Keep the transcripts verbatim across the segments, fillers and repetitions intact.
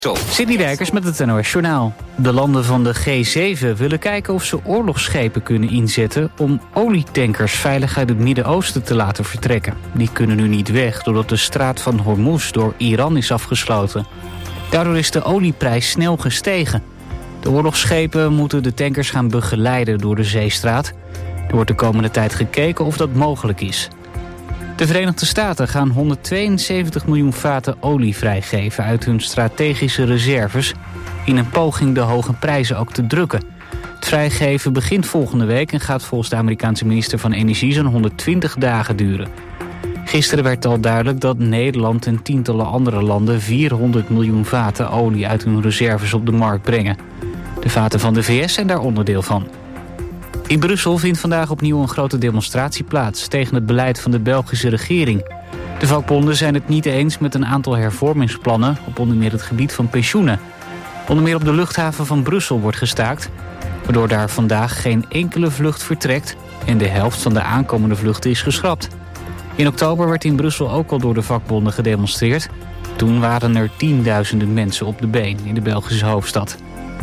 Sidney Dijkers met het N O S Journaal. De landen van de G zeven willen kijken of ze oorlogsschepen kunnen inzetten om olietankers veilig uit het Midden-Oosten te laten vertrekken. Die kunnen nu niet weg doordat de straat van Hormuz door Iran is afgesloten. Daardoor is de olieprijs snel gestegen. De oorlogsschepen moeten de tankers gaan begeleiden door de zeestraat. Er wordt de komende tijd gekeken of dat mogelijk is. De Verenigde Staten gaan honderdtweeënzeventig miljoen vaten olie vrijgeven uit hun strategische reserves in een poging de hoge prijzen ook te drukken. Het vrijgeven begint volgende week en gaat volgens de Amerikaanse minister van Energie zo'n honderdtwintig dagen duren. Gisteren werd al duidelijk dat Nederland en tientallen andere landen vierhonderd miljoen vaten olie uit hun reserves op de markt brengen. De vaten van de V S zijn daar onderdeel van. In Brussel vindt vandaag opnieuw een grote demonstratie plaats tegen het beleid van de Belgische regering. De vakbonden zijn het niet eens met een aantal hervormingsplannen op onder meer het gebied van pensioenen. Onder meer op de luchthaven van Brussel wordt gestaakt, waardoor daar vandaag geen enkele vlucht vertrekt en de helft van de aankomende vluchten is geschrapt. In oktober werd in Brussel ook al door de vakbonden gedemonstreerd. Toen waren er tienduizenden mensen op de been in de Belgische hoofdstad.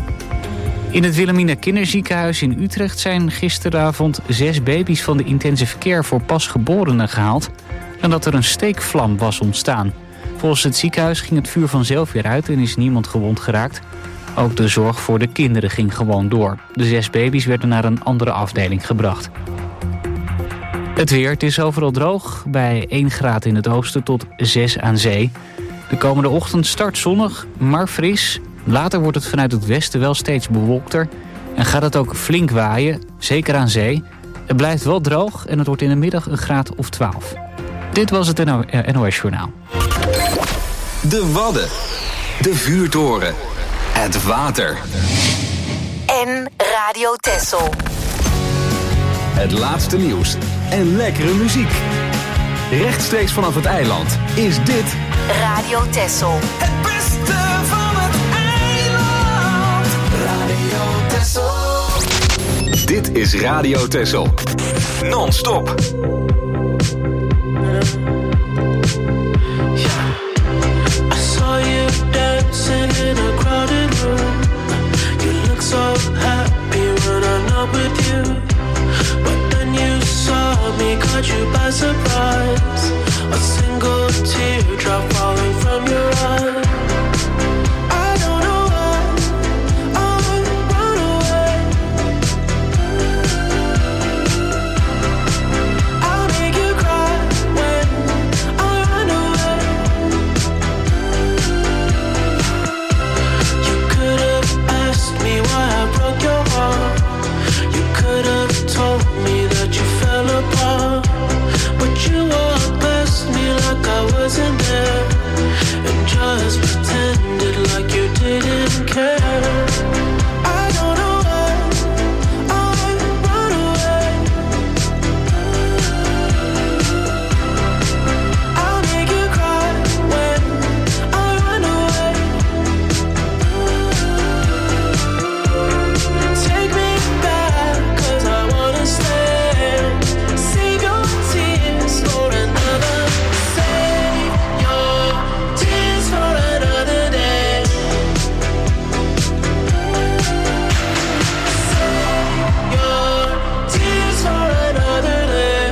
In het Wilhelmina Kinderziekenhuis in Utrecht zijn gisteravond zes baby's van de intensive care voor pasgeborenen gehaald nadat er een steekvlam was ontstaan. Volgens het ziekenhuis ging het vuur vanzelf weer uit en is niemand gewond geraakt. Ook de zorg voor de kinderen ging gewoon door. De zes baby's werden naar een andere afdeling gebracht. Het weer, het is overal droog, bij één graad in het oosten tot zes aan zee. De komende ochtend start zonnig, maar fris. Later wordt het vanuit het westen wel steeds bewolkter en gaat het ook flink waaien, zeker aan zee. Het blijft wel droog en het wordt in de middag een graad of twaalf. Dit was het N O S Journaal. De Wadden, de vuurtoren, het water. En Radio Texel. Het laatste nieuws en lekkere muziek. Rechtstreeks vanaf het eiland is dit Radio Texel. Het beste van het eiland. Radio Texel. Dit is Radio Texel. Non-stop. I saw you dancing in a crowded room. You look so happy when I'm not with you. But then you saw me, caught you by surprise. A single teardrop falling from your eye. I don't know why I run away. I'll make you cry when I run away. You could have asked me why I broke your heart. You could have told me that you fell apart. But you walked past me like I wasn't there, and just pretended like you didn't care. I don't know why I run away. I'll make you cry when I run away. Take me back, 'cause I wanna stay. Save your tears for another. Save your tears for another day. Save your tears for another day.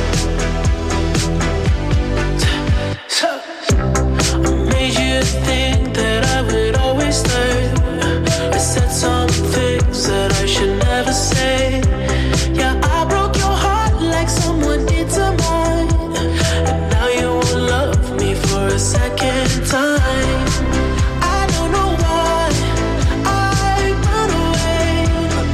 I made you think that I would always stay. I said some things that I should never say. Yeah, I broke your heart like someone did to mine. And now you won't love me for a second time. I don't know why I run away.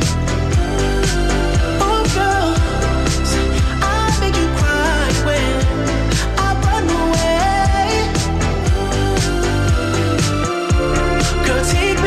Oh girls, I make you cry when I run away. Girl, take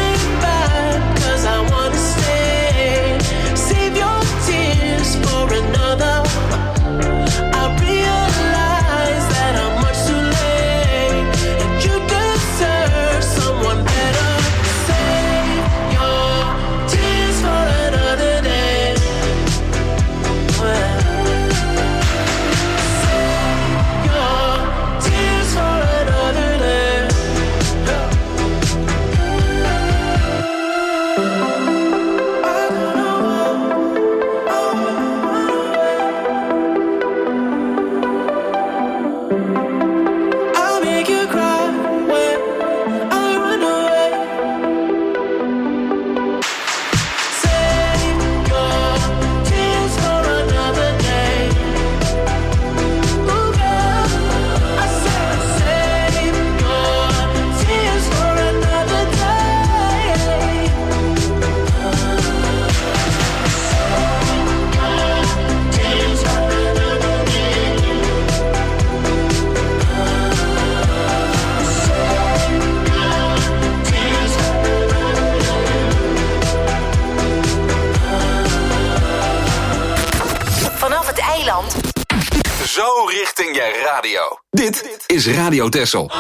ben jij radio. Dit is Radio Texel.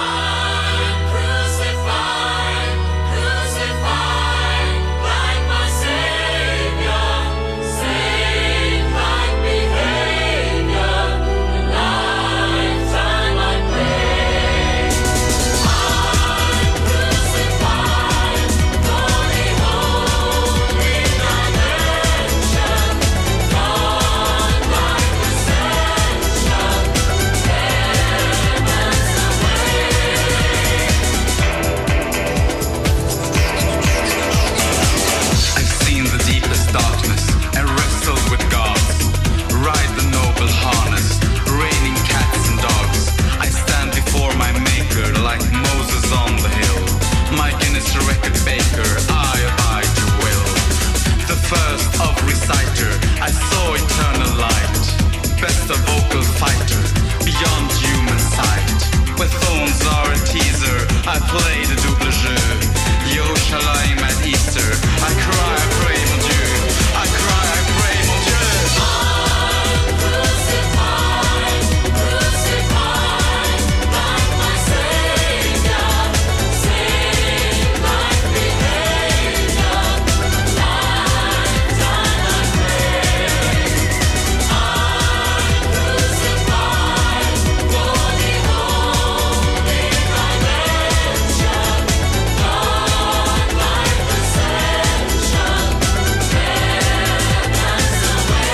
I play the double jeu. Yerushalayim at Easter. I cry, I pray, mon Dieu. I cry, I pray, mon Dieu. I'm crucified, crucified, like my Savior, saved like behavior, lifetime I pray. I'm crucified for the holy dimension, God like ascension, heaven's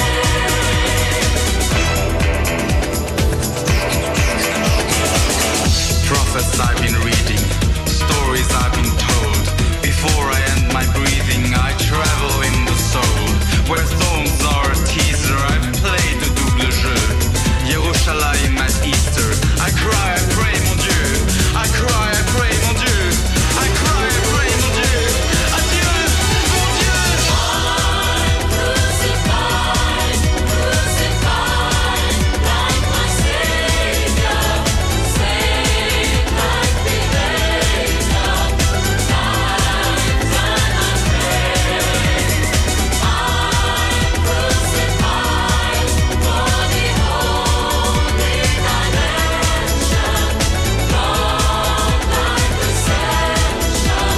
Prophets I've been reading, stories I've been told. Before I end my breathing, I travel in the soul. Where thorns are a teaser, I've played the double jeu. Yerushalayim at Easter. I cry, I pray, mon Dieu. I cry, I pray, mon Dieu. I cry, I pray, mon Dieu. Adieu, mon Dieu. I'm crucified, crucified, like my Savior, saved like behavior, lifetime I pray. I'm crucified for the holy dimension, God like ascension,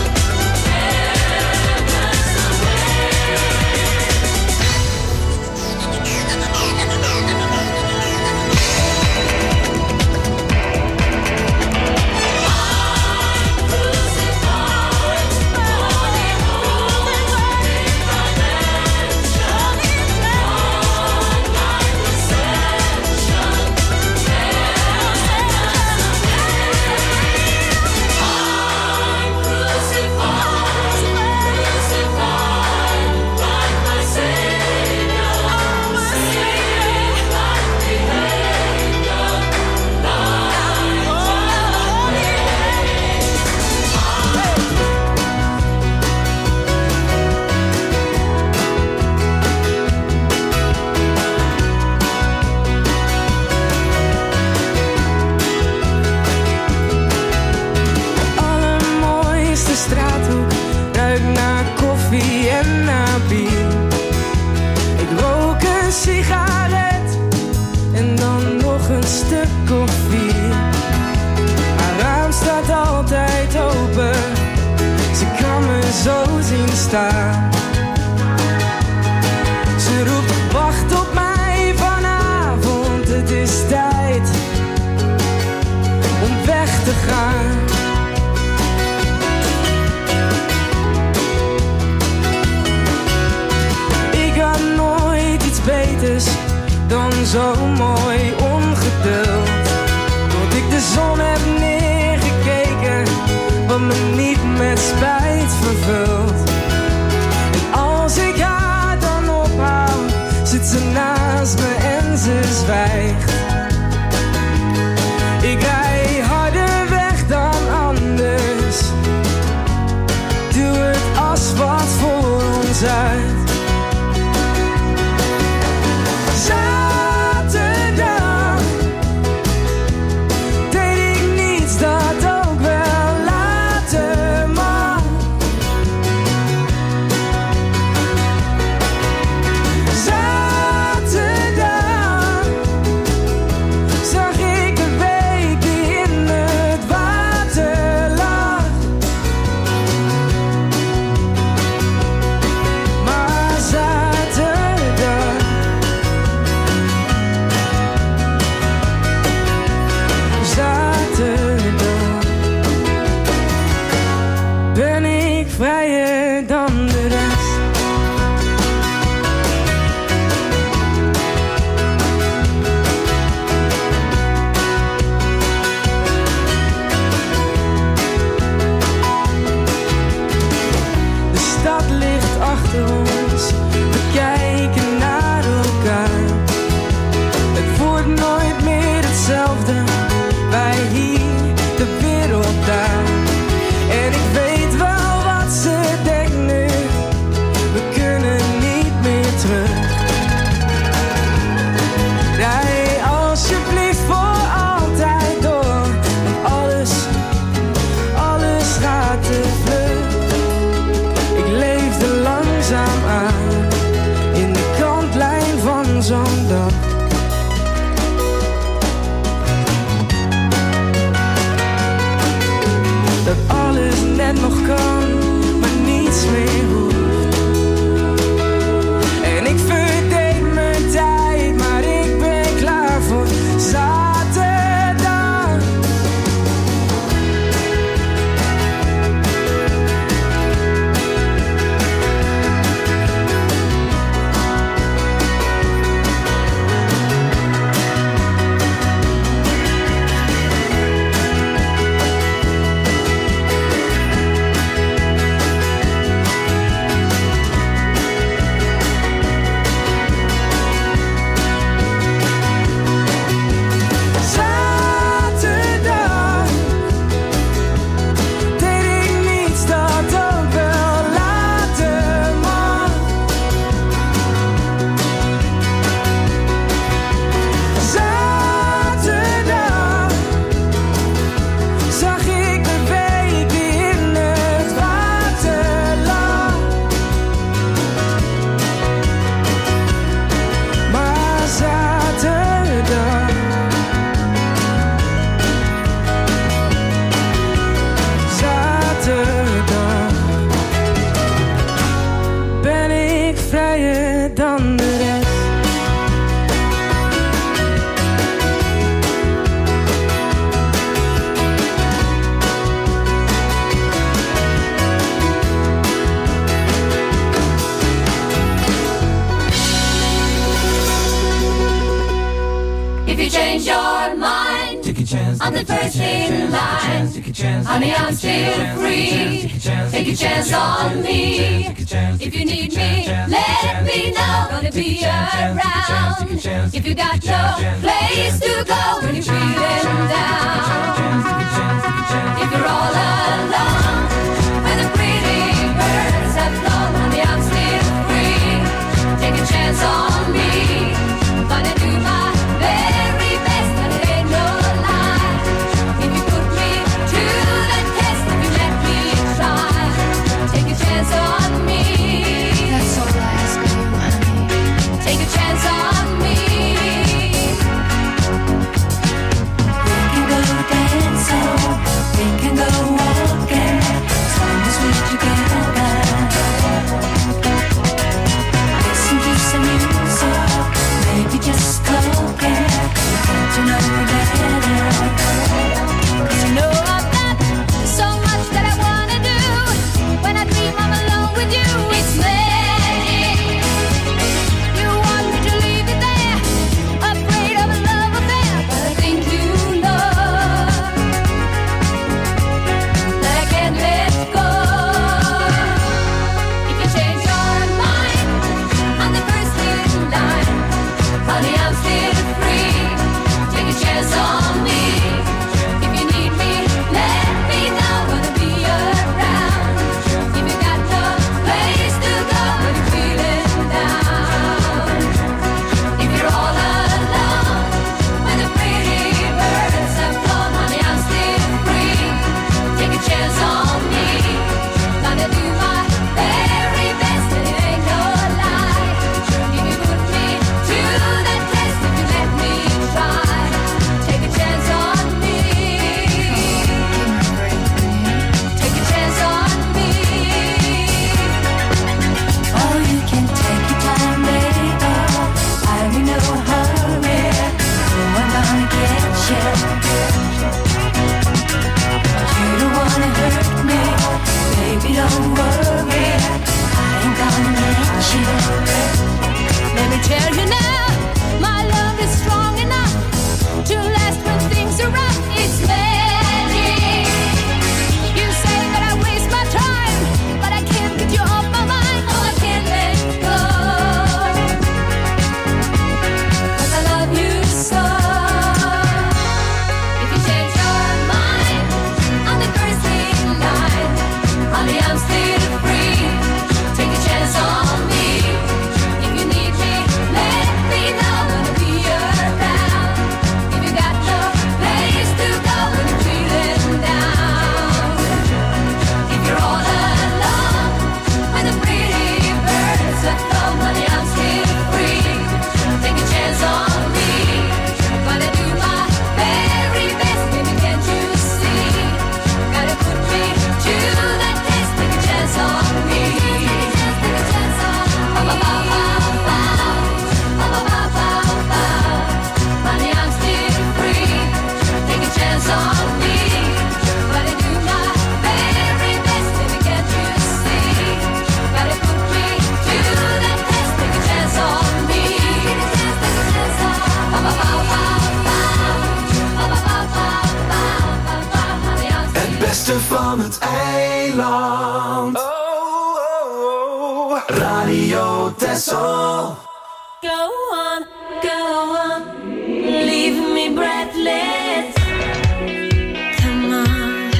allermooiste straathoek ruikt naar koffie en naar bier. Ik rook een sigaret en dan nog een stuk of vier. Haar raam staat altijd open, ze kan me zo zien staan. Ze roept, wacht op mij vanavond, het is tijd om weg te gaan. Ik had nooit iets beters dan zo mooi ongeduld. Tot ik de zon heb neergekeken, wat me niet met spijt vervult. En als ik haar dan ophoud, zit ze naast me en ze zwijgt. Ik rij harder weg dan anders, doe het asfalt voor ons uit. Zaterdag deed ik niets dat ook wel later mag. Zaterdag zag ik ben ik vrijer dan de rest. De stad ligt achter ons, we kijken naar elkaar. Het wordt nooit meer hetzelfde, wij hier, de wereld daar. En ik weet wel wat ze denkt nu, we kunnen niet meer terug. Rij alsjeblieft voor altijd door, want alles, alles gaat te vlug. Ik leefde langzaam aan, in de kantlijn van zo'n dag. Dat alles net nog kan, maar niets meer hoeft. En ik verdeed mijn tijd, maar ik ben klaar voor zaterdag. I'm the first in line. Honey, I'm still free. Take a chance on me. If you need me, let me know. Gonna be around. If you got no place to go when you're feeling down. If you're all alone, when the pretty birds have flown, honey, I'm still free. Take a chance on me. Gonna do my very best, and it ain't no lie. If you put me to the test, if you let me try, take a chance on me. That's all I ask of you, honey. Take a chance on me. We can go dancing, we can go walking, still free. Take a chance on me. If you need me, let me know when I'll be around. If you got no place to go when you're feeling down. If you're all alone with the pretty birds that flow, honey, I'm still free. Take a chance on me. Gonna do my very best, baby, can't you see? Gotta put me to the test. Take a chance on me. Take a chance on me. Ba ba ba ba ba ba ba ba ba. Honey, I'm still free. Take a chance on me. Gotta do my very best, baby, can't you see? Gotta put me to the test. Take a chance on me. Take a chance, take a chance on. Ba ba ba ba ba. Ba ba ba ba ba ba ba. Honey, I'm still Het beste van het eiland. Oh, oh, oh. Radio Texel. Go on, go on, leave me breathless. Come on.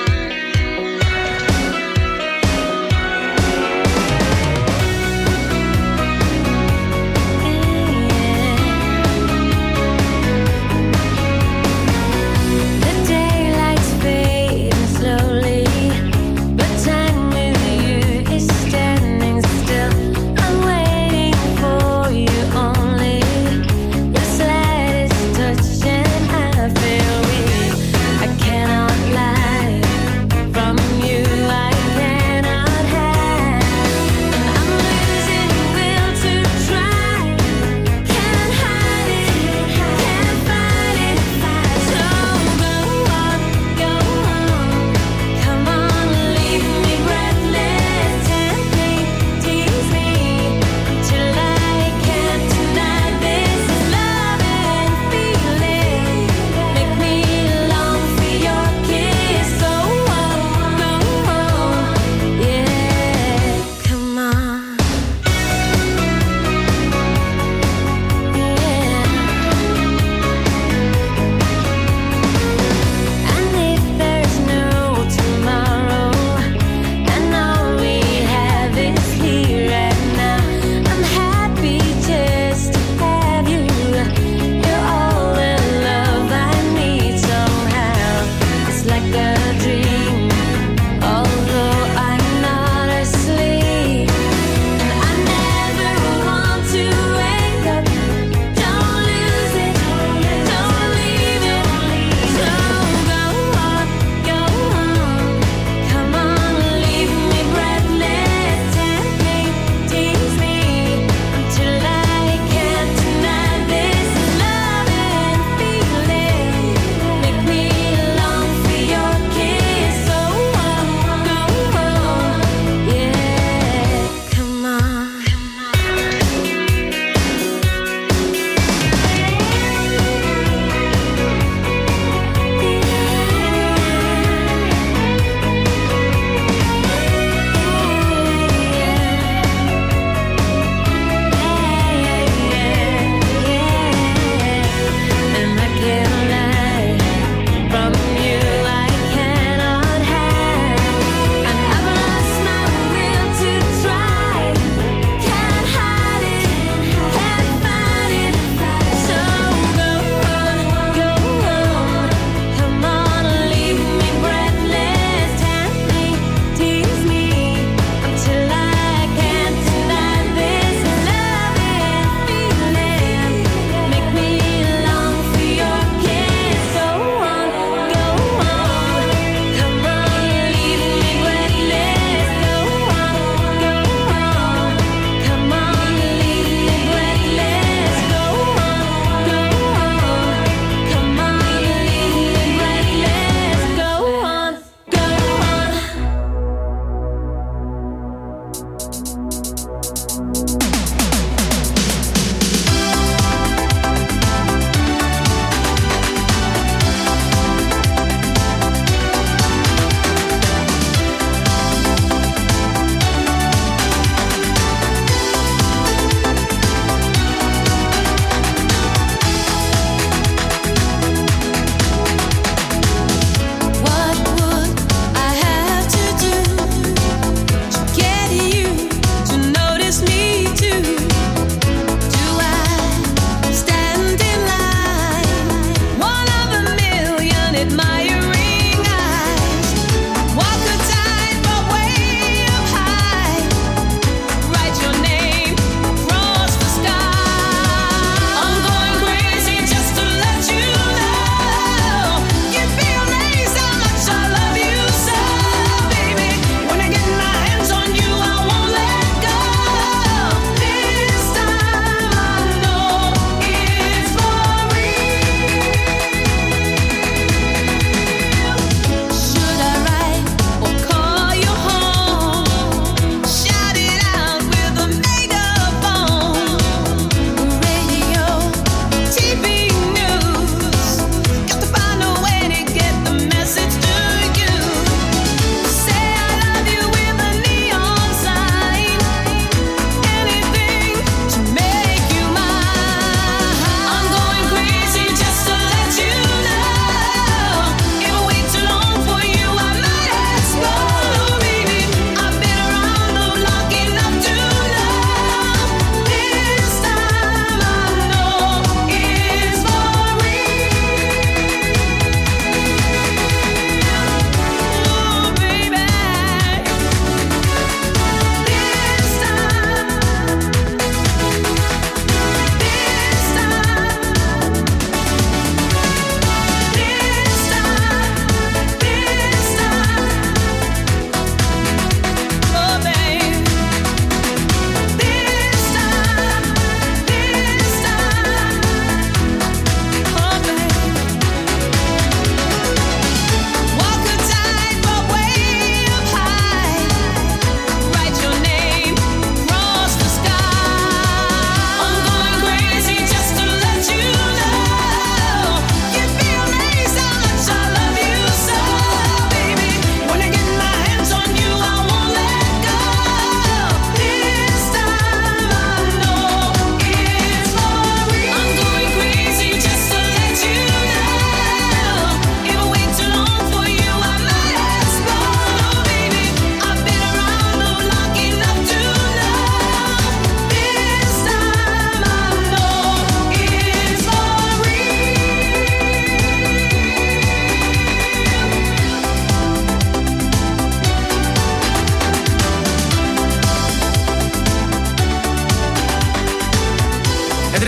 The daylight's fading slowly, but time with you is standing still. I'm waiting for you only. Your slightest touch and I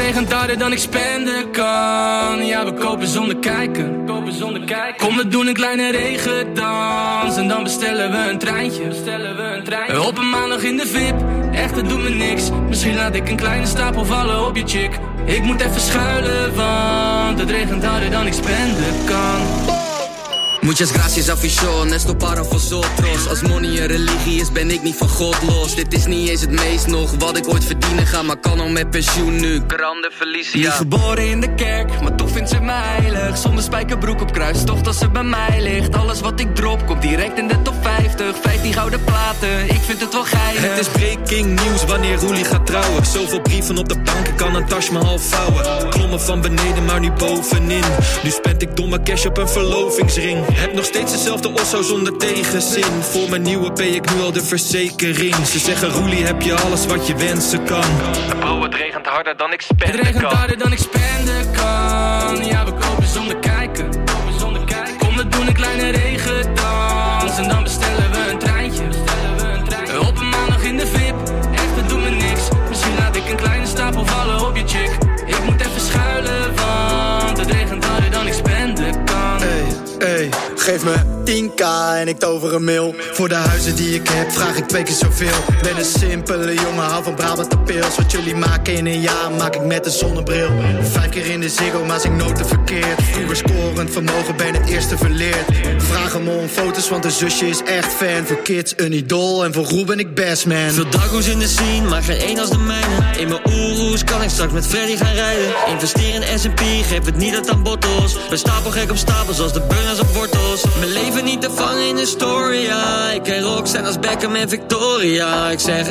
regent harder dan ik spenden kan. Ja, we kopen zonder kijken. Kopen zonder kijken. Kom, we doen een kleine regendans. En dan bestellen we een treintje. Bestellen we een treintje. Op een maandag in de V I P. Echt, dat doet me niks. Misschien laat ik een kleine stapel vallen op je chick. Ik moet even schuilen, want het regent harder dan ik spenden kan. Muchas gracias afición, esto para vosotros. Als money een religie is, ben ik niet van God los. Dit is niet eens het meest nog wat ik ooit verdienen ga, maar kan al met pensioen nu. Grande Felicia. Niet geboren in de kerk, maar toch vindt ze mij heilig. Zonder spijkerbroek op kruis, toch dat ze bij mij ligt. Alles wat ik drop, komt direct in de top vijftig. vijftien gouden platen, ik vind het wel geinig. Het is breaking news wanneer Roelie gaat trouwen. Zoveel brieven op de bank, ik kan een tas me half vouwen. Klommen van beneden, maar nu bovenin. Nu spend ik domme cash op een verlovingsring. Heb nog steeds dezelfde osso zonder tegenzin. Voor mijn nieuwe P ik nu al de verzekering. Ze zeggen Roelie, heb je alles wat je wensen kan. Bro, het regent harder dan ik spenden kan. Het regent harder dan ik spenden kan. Ja, we kopen zonder kijken. Kopen zonder kijken. Kom, we doen een kleine regendans. En dan bestellen we een treintje. Bestellen we een treintje. Op een maandag in de V I P. Echt, dat doet me niks. Misschien laat ik een kleine stapel vallen op je chick. Ik moet even schuilen, want het regent harder dan ik spenden kan. Hey, hey, geef me tien k en ik tover een mil. Voor de huizen die ik heb vraag ik twee keer zoveel. Ben een simpele jongen, hou van Brabant pils. Wat jullie maken in een jaar maak ik met een zonnebril. Vijf keer in de Ziggo, maar zing nooit te verkeerd. Vroeger scorend vermogen, ben het eerste verleerd. Vraag me om foto's, want de zusje is echt fan. Voor kids een idool en voor Roel ben ik best man. Veel dagoes in de scene, maar geen één als de mijne. In mijn oeroes kan ik straks met Freddy gaan rijden. Investeer in S en P, geef het niet uit aan bottles. Ben stapel gek op stapels als de burners op wortels. Mijn leven niet te vangen in de story, ja. Ik ken Roxanne als Beckham en Victoria. Ik zeg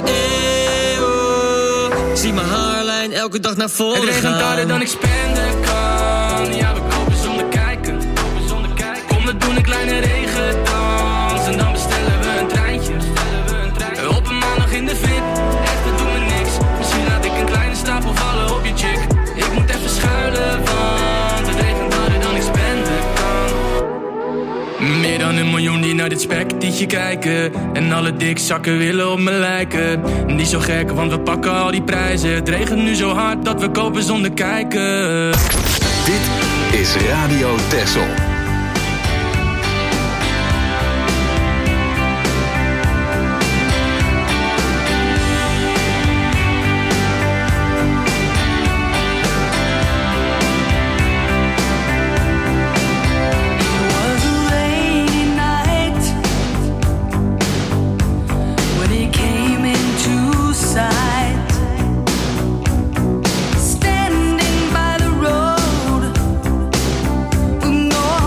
eeuw, zie mijn haarlijn elke dag naar voren gaan. Het regent harder dan ik spenden kan. Ja, we kopen zonder kijken. Kopen zonder kijken. Kom, we doen een kleine regendans. En dan bestellen we een treintje. Bestellen we een treintje. Op een maandag in de V I P. Echt, dat doet me niks. Misschien laat ik een kleine stapel vallen op je chick. Ik moet even schuilen, want het regent harder dan ik spenden kan. Meer dan een miljoen die naar dit spektietje kijken. En alle dikzakken willen op me lijken. Niet zo gek, want we pakken al die prijzen. Het regent nu zo hard dat we kopen zonder kijken. Dit is Radio Texel. Standing by the road with no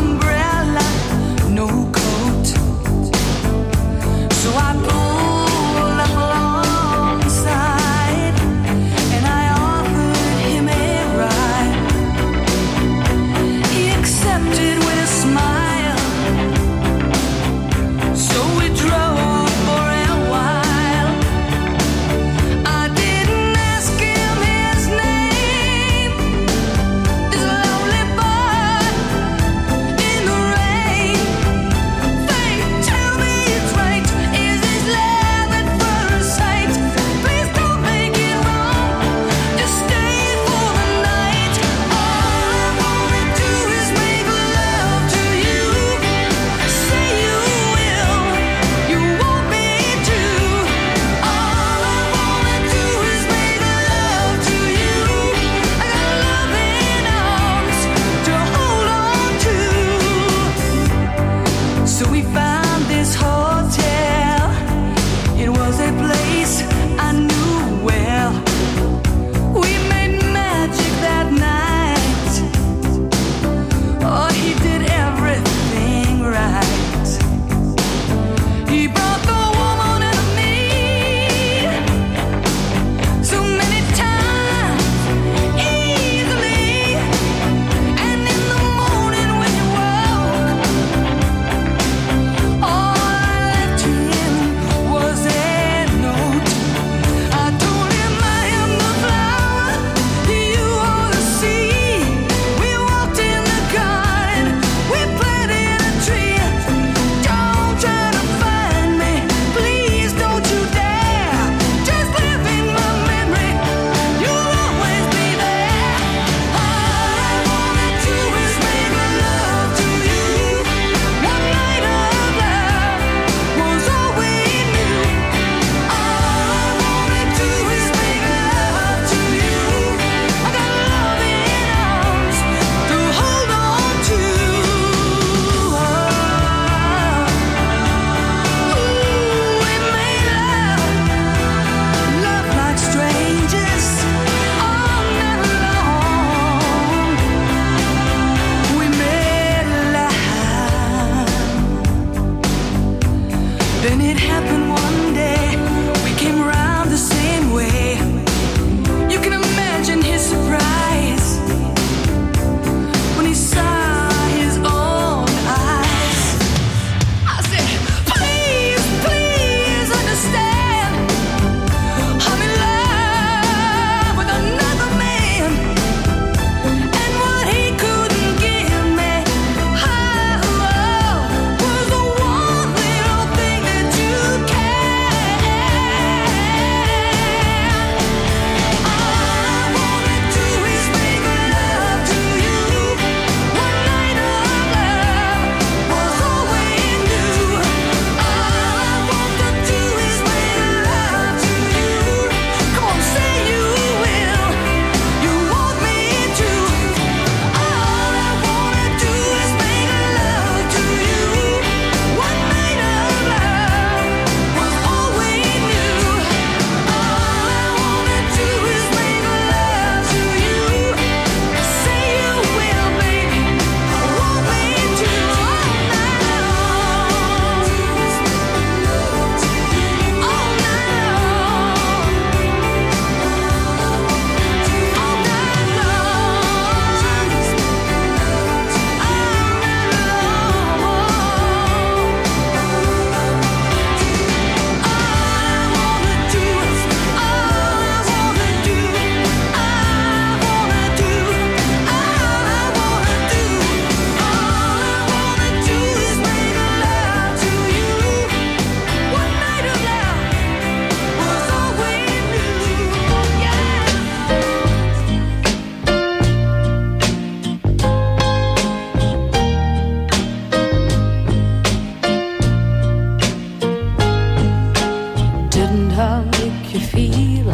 Didn't I make you feel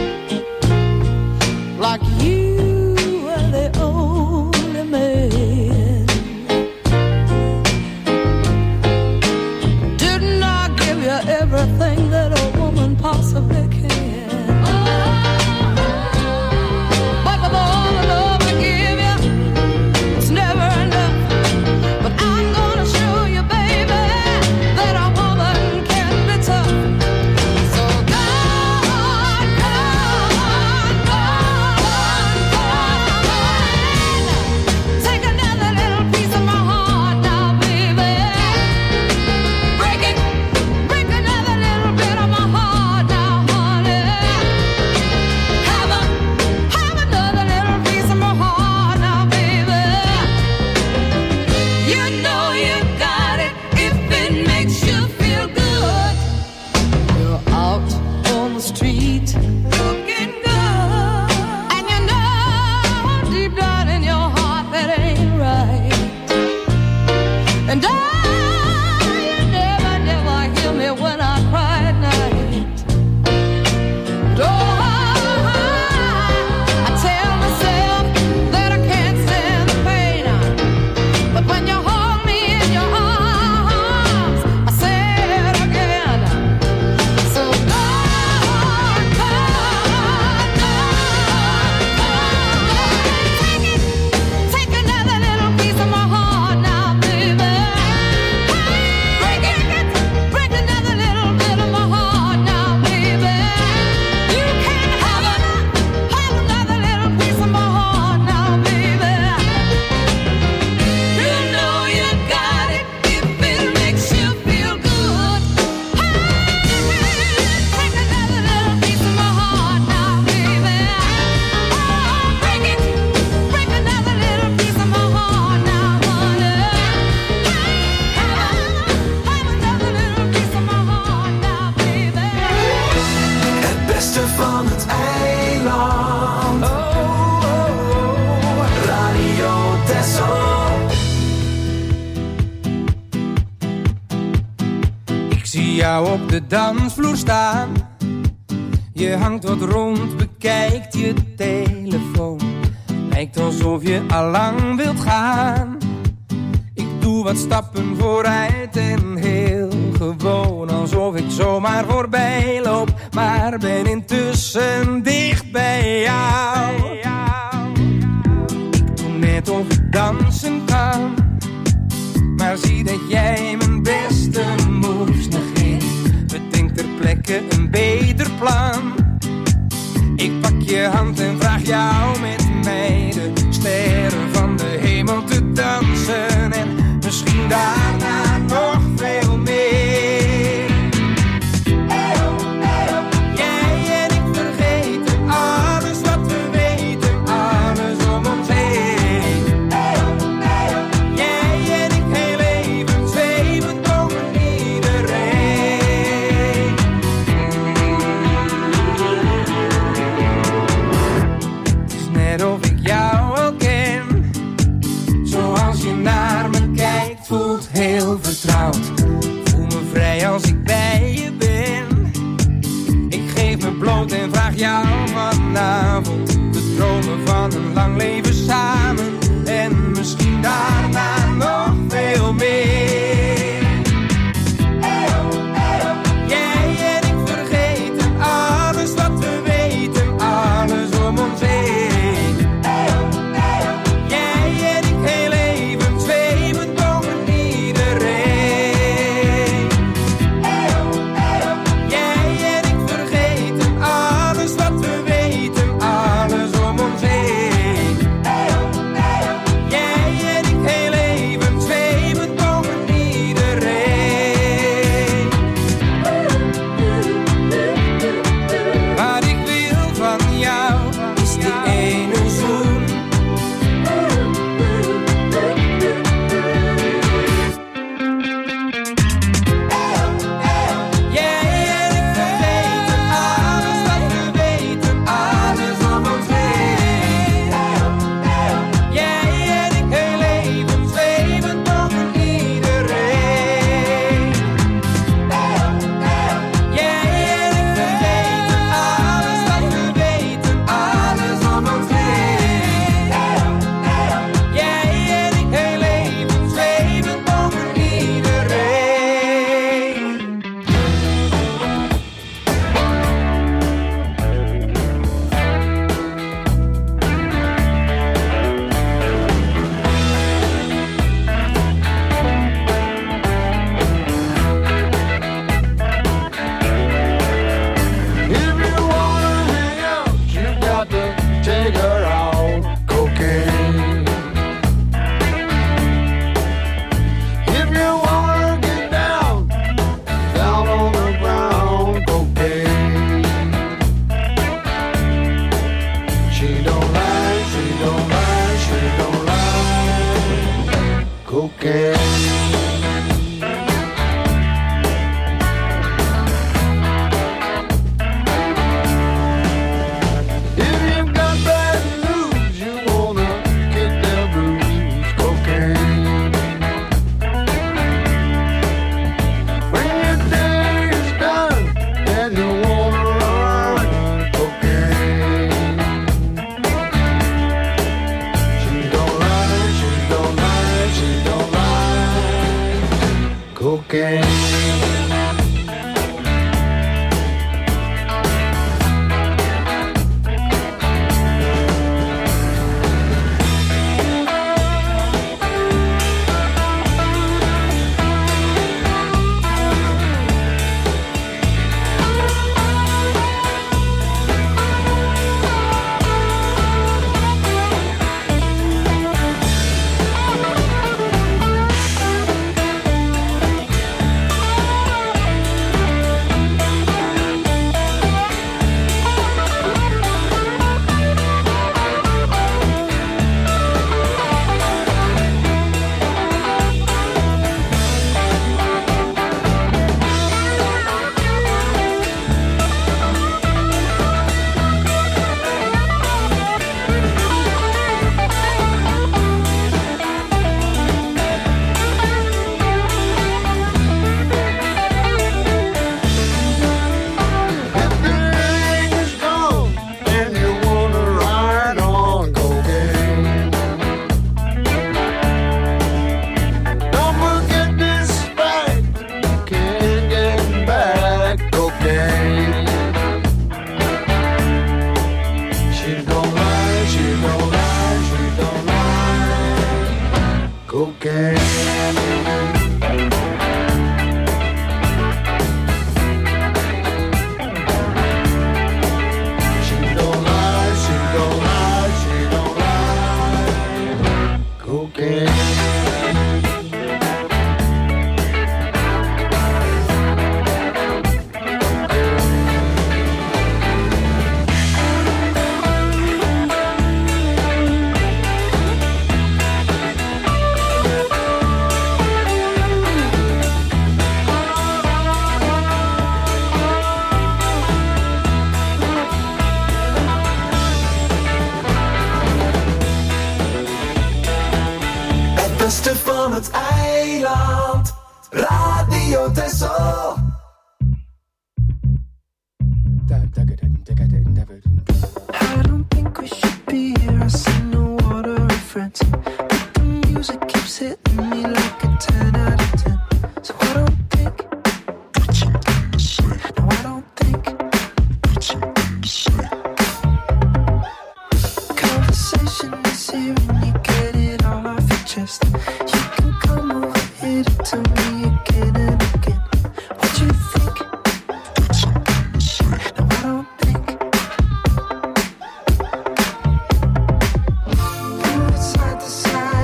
like you were the only man? Didn't I give you everything that a woman possibly can? But with all the love I give you, it's never enough. But I'm gonna show you, baby, that a woman can be tough. So go on, go on, go on, go on. Take another little piece of my heart now, baby. Break it, break another little bit of my heart now, honey. Have a, have another little piece of my heart now, baby. You know you got it if it makes you feel good. You're out on the street looking good, and you know deep down in your heart that ain't right. And I, you never, never hear me when I cry at night. And oh, I tell myself that I can't stand the pain. But when you hold me in your arms, I say it again. So go on, go on, go on. Take it, take another little piece of my heart now, baby. Break it, break another little bit of my heart now, baby. You can have it, have another little piece of my heart now, baby. You know you got it if it makes you feel good. Take another little piece of my heart now, baby. Oh, break it, break another little piece of my heart now, honey. Have another little piece of my heart now, baby. Het beste van het eiland. Oh, oh, oh. Radio Texel. Ik zie jou op de dansvloer staan. Je hangt wat rond, bekijkt je telefoon. Lijkt alsof je allang wilt gaan. Ik doe wat stappen vooruit en heel gewoon. Alsof ik zomaar voorbij loop, maar ben intussen dicht bij jou. Ik doe net of ik dansen kan, maar zie dat jij mijn beste moves negeert. Bedenk ter plekke een beter plan. Ik pak je hand en vraag jou met mij de sterren van de hemel te dansen. En misschien daarna nog veel meer. Eyo, eyo. Jij en ik vergeten alles wat we weten, alles om ons heen. Eyo, eyo. Jij en ik heel even zweven boven iedereen. Het is net of ik jou al ken. Zoals je naar me kijkt, voelt heel vertrouwd. Voel me vrij als ik bij je ben. Ik geef me bloot en vraag jou vanavond te dromen van een lang leven samen. En misschien daarna nog veel meer. Eyo, eyo. Jij en ik vergeten alles wat we weten, alles om ons heen. Eyo, eyo. Jij en ik heel even zweven boven iedereen. Eyo, eyo. Jij en ik vergeten alles wat we weten, alles om ons heen. Eyo, eyo. Jij en ik heel even het eiland. Radio Texel. I don't think we should be here. I see no water reference, but the music keeps hitting me like a ten out of ten. So I don't think. No, I don't think. Conversation is here and you get it all off your chest. You can come over here to tell me again and again what you think. No, I don't think. Side to side.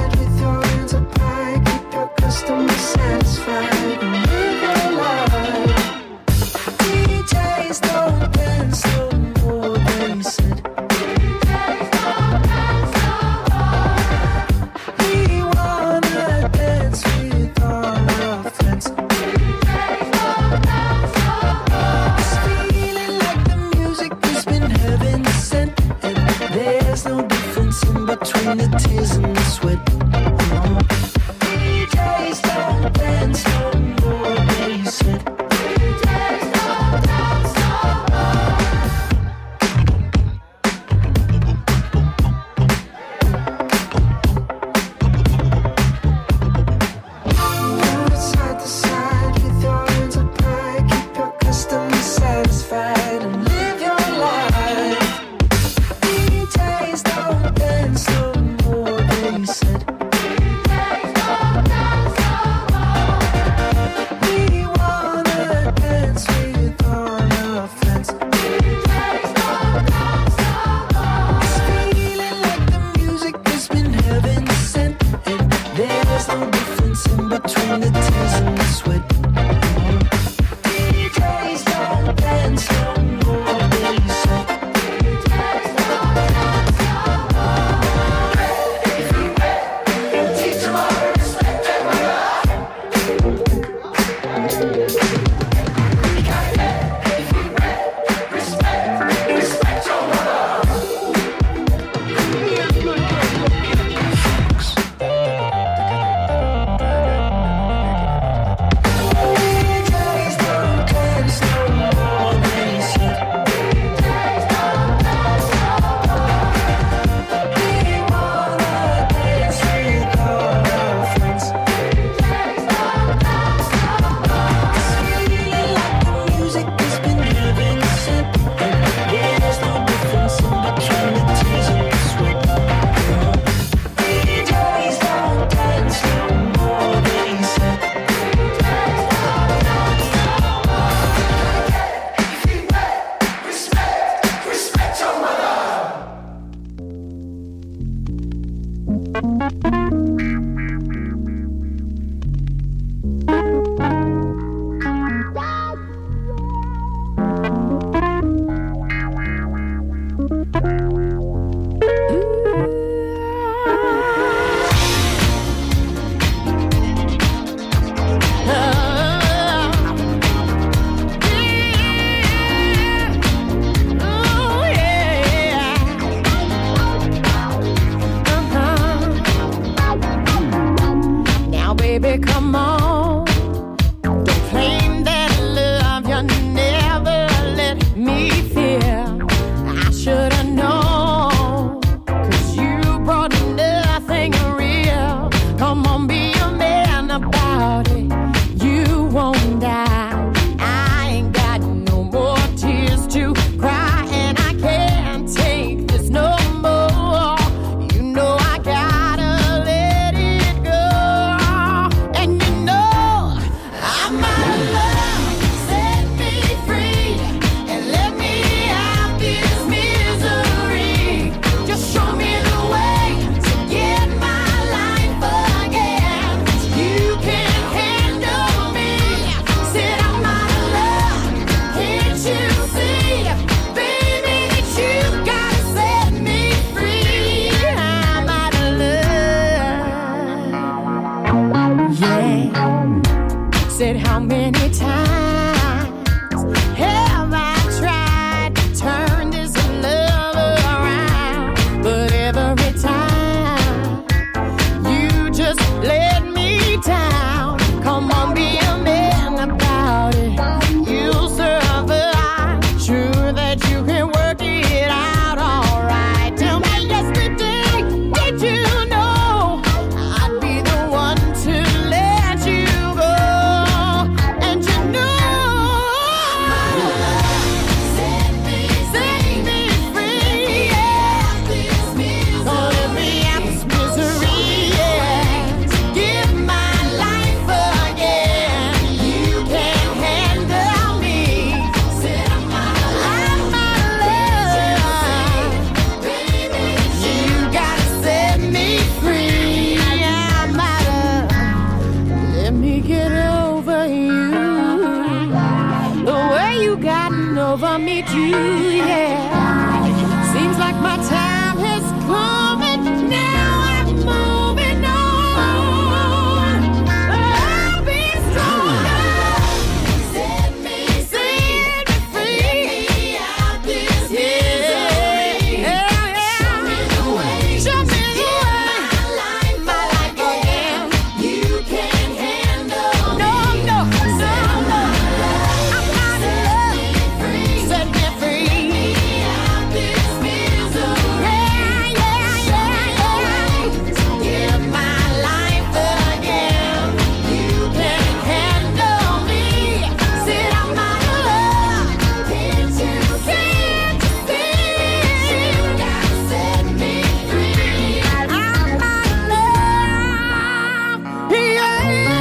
need you, yeah. Seems like my time has come and now I'm moving on. I'll be stronger. Set me free, set me free out this misery. Yeah, yeah. Show me the way, show me the way. My life, my life again. You can't handle no, me. No, no, no. I'm not in love. Set me free out this misery. Yeah, yeah, yeah, yeah. Give my life again. You can't handle me. Sit out my love. Can't you see? Can't you see? You gotta set me free. I'm not in love. Yeah.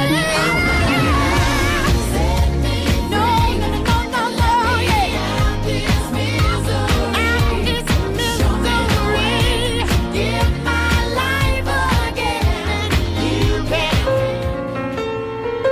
Set me free. No, no, no, no, no, yeah. Out this misery. Out this misery. Give my life again. You can.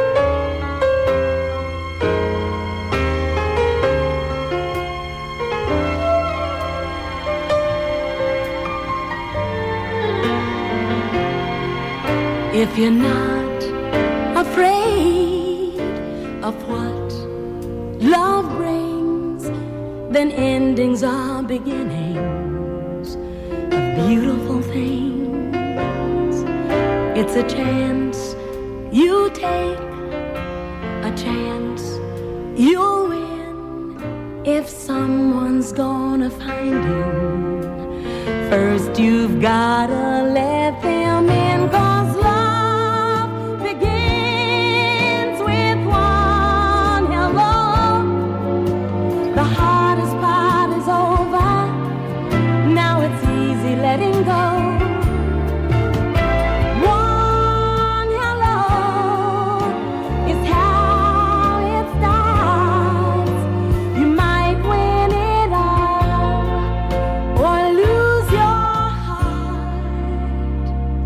If you're not afraid of what love brings, then endings are beginnings of beautiful things. It's a chance you take, a chance you'll win. If someone's gonna find you, first you've gotta let them in, 'cause love begins with one hello. The hardest part is over, now it's easy letting go. One hello is how it starts. You might win it all or lose your heart.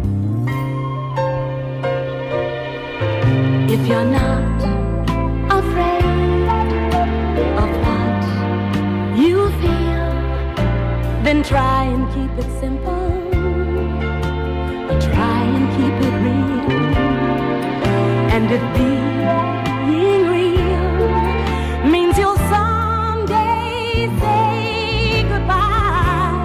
If you're not afraid of what you feel, then try and keep it simple, or try and keep it real. And if being real means you'll someday say goodbye,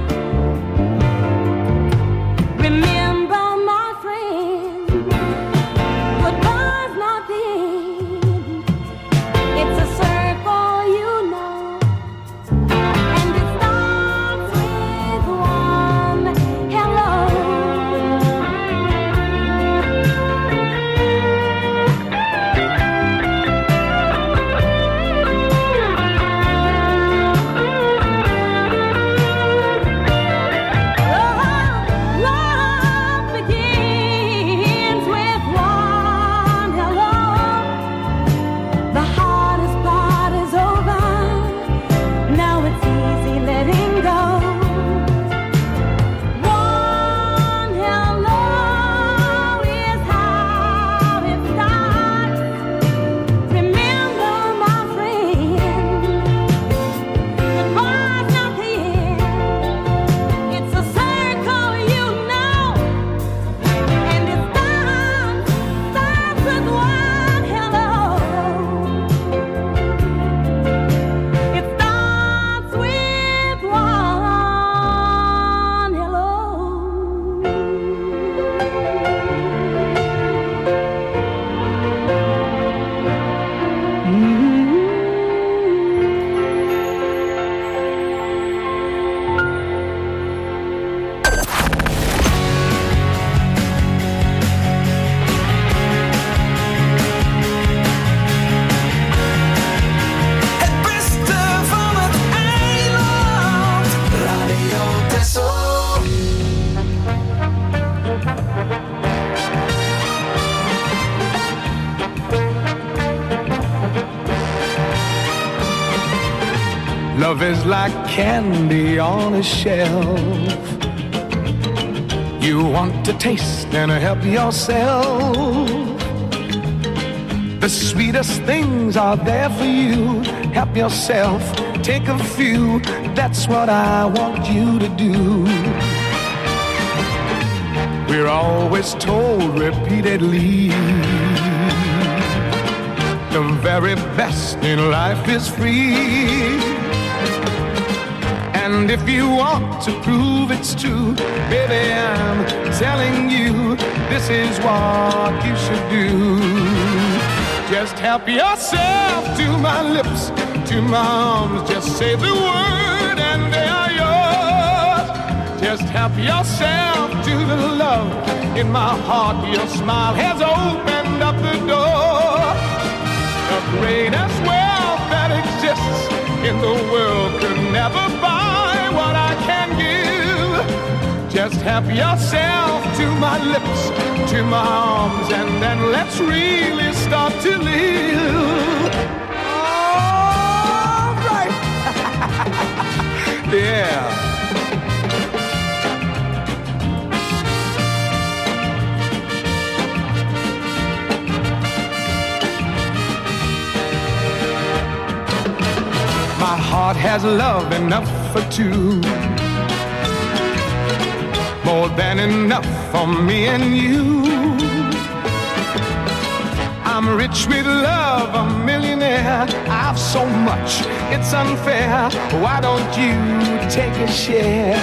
remember, my friend, goodbye's not the end. It's a circle, you know, and it starts with one hello. Love begins with one hello. The hardest part is over, now it's easy letting go. One hello is how it starts. Remember, my friend, goodbye's not the end. It's a circle, you know, and it starts, starts with one hello. It starts with one hello. Het beste van het eiland. Radio Texel. Love is like candy on a shelf. You want to taste and help yourself. The sweetest things are there for you. Help yourself, take a few, that's what I want you to do. We're always told repeatedly the very best in life is free. And if you want to prove it's true, baby, I'm telling you, this is what you should do. Just help yourself to my lips, to my arms, just say the word and they are yours. Just help yourself to the love in my heart. Your smile has opened up the door. The greatest wealth that exists in the world could never buy what I can give. Just help yourself to my lips, to my arms, and then let's really start to live. All right. Yeah. My heart has love enough for two, more than enough for me and you. I'm rich with love, a millionaire. I've so much, it's unfair. Why don't you take a share?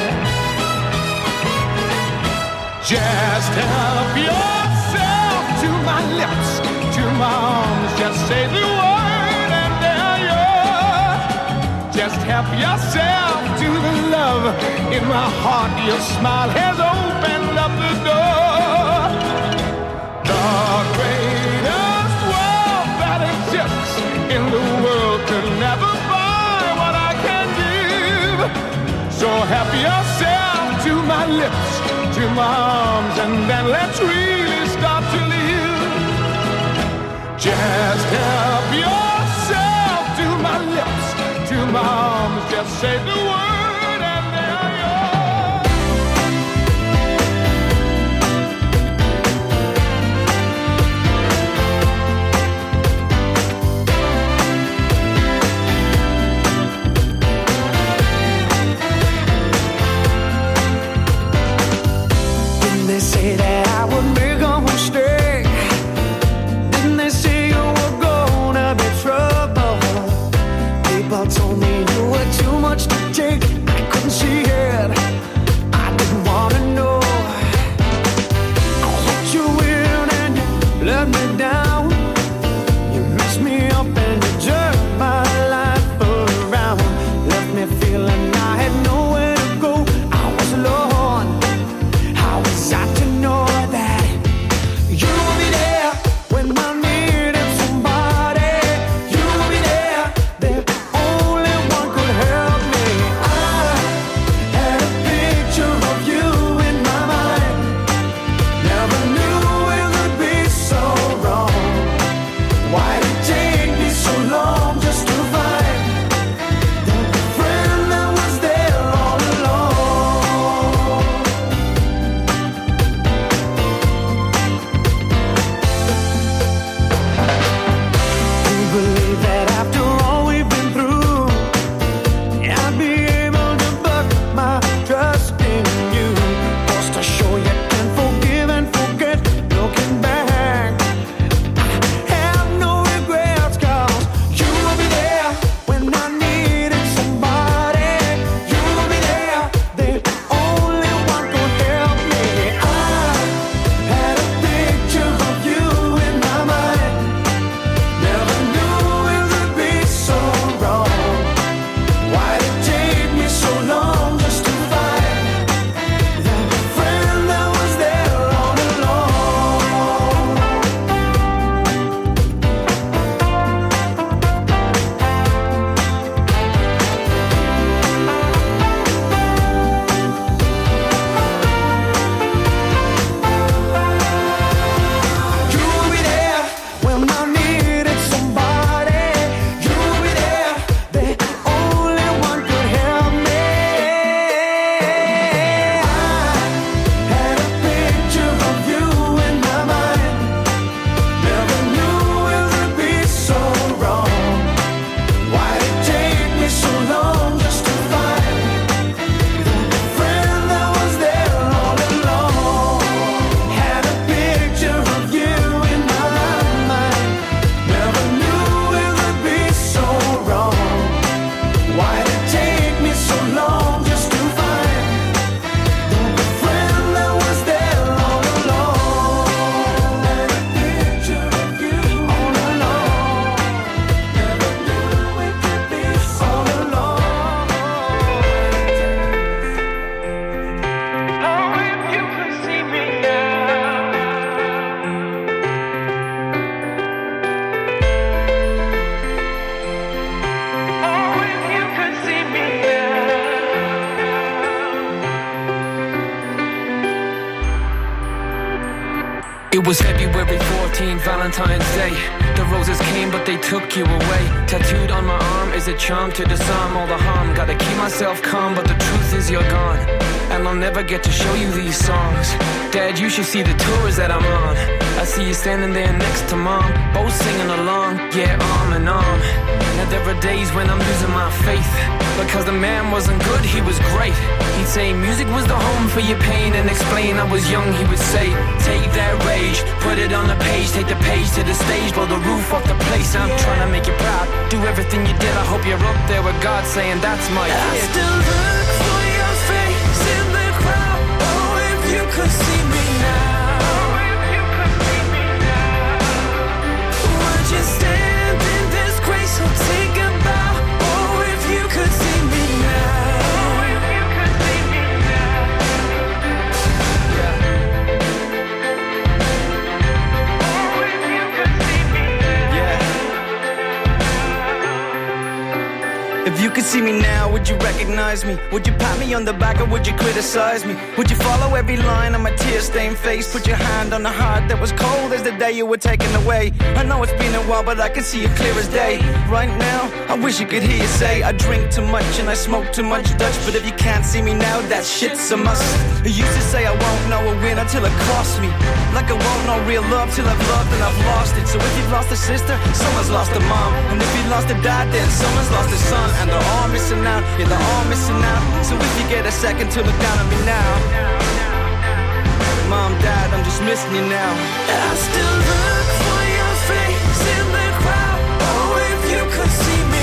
Just help yourself to my lips, to my arms. Just say the word and they're yours. Just help yourself to the love in my heart. Your smile has opened up the door. The greatest wealth that exists in the world could never buy what I can give. So help yourself to my lips, to my arms, and then let's really start to live. Just help yourself to my lips, to my arms, just say the word and they are Didn't they say that I would make a mistake? Didn't they say you were gonna be trouble? People told me you were too much to take. It was February fourteenth, Valentine's Day. The roses came but they took you away. Tattooed on my arm is a charm to disarm all the harm. Gotta keep myself calm but the truth is you're gone. And I'll never get to show you these songs. Dad, you should see the tours that I'm on. I see you standing there next to Mom, both singing along, yeah, arm in arm. Now there are days when I'm losing my faith, because the man wasn't good, he was great. He'd say music was the home for your pain, and explain I was young, he would say, take that rage, put it on the page, take the page to the stage, blow the roof off the place. I'm trying to make you proud, do everything you did. I hope you're up there with God saying that's my kid. I still look for your face in the crowd. Oh, if you could see me now. Would you stand in this grace or take a bow? Oh, if you could see me now. If you could see me now, would you recognize me? Would you pat me on the back or would you criticize me? Would you follow every line on my tear-stained face? Put your hand on the heart that was cold as the day you were taken away. I know it's been a while, but I can see it clear as day. Right now, I wish you could hear you say I drink too much and I smoke too much Dutch. But if you can't see me now, that shit's a must. You used to say I won't know a winner till it costs me. Like I won't know real love till I've loved and I've lost it. So if you've lost a sister, someone's lost a mom. And if you lost a dad, then someone's lost a son. And they're all missing out, yeah, they're all missing out. So if you get a second to look down at me now, Mom, Dad, I'm just missing you now. I still look for your face in the crowd. Oh, if you could see me